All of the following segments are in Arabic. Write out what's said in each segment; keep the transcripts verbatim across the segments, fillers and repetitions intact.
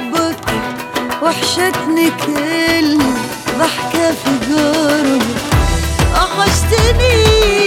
حبك، وحشتني كل ضحكة في قربك. وحشتني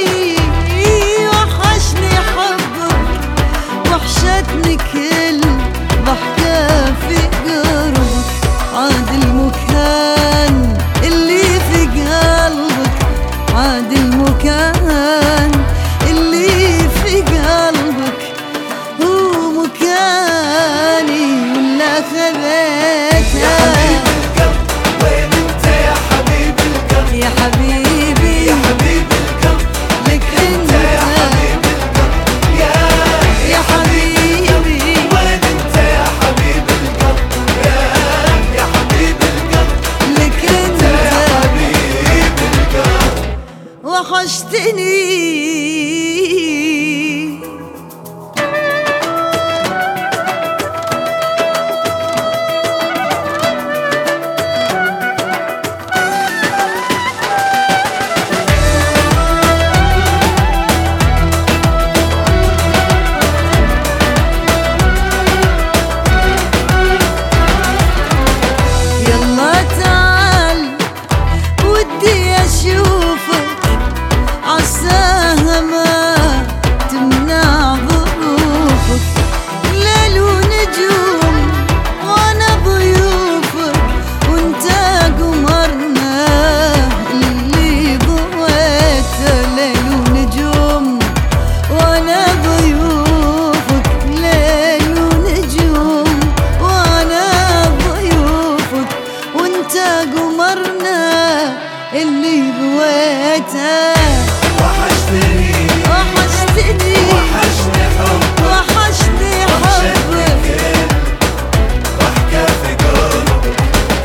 وحشني حبك، وحشتني كل ضحكة في قربك. عاد المكان اللي في قلبك، عاد المكان اللي في قلبك هو مكاني ولا خذيته؟ يا حبيب القلب وين انت يا حبيب القلب؟ يا حبيبي يا حبيب القلب لك انت يا حبيب القلب. يا يا حبيبي وين انت يا حبيب القلب؟ يا يا حبيب القلب لك انت يا حبيب القلب. وحشتني. يلا تعال ودي اشوفك، عساها ما تمنع ظروفك. ليل ونجوم وانا ضيوفك، وانت قمرنا اللي ضويته. ليل ونجوم وانا ضيوفك، ليل ونجوم وانا ضيوفك، وانت قمرنا اللي ضويته. وحشتني وحشتني وحشني حبك، وحشني حبك، ضحكة في قلبك.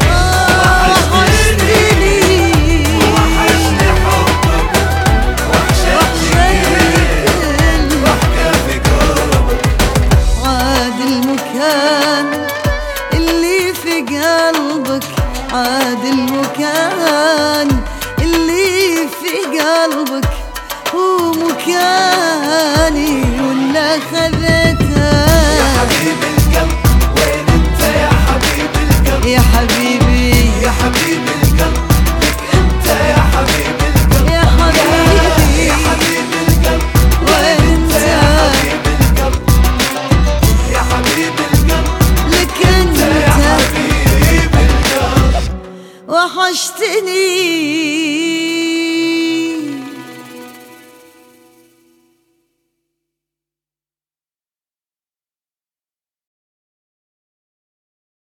وحشتني وحشني حبك، وحشتني ضحكة في قلبك. عاد المكان اللي في قلبك، عاد المكان اللي في قلبك هو مكاني ولا خذيته؟ يا حبيب القلب وين انت يا حبيب القلب؟ يا حبيبي يا حبيب القلب لك انت يا حبيب القلب. يا حبيبي يا حبيب القلب وين انت انت؟ يا حبيب القلب. يا حبيب القلب لك انت يا انت حبيب القلب. وحشتني.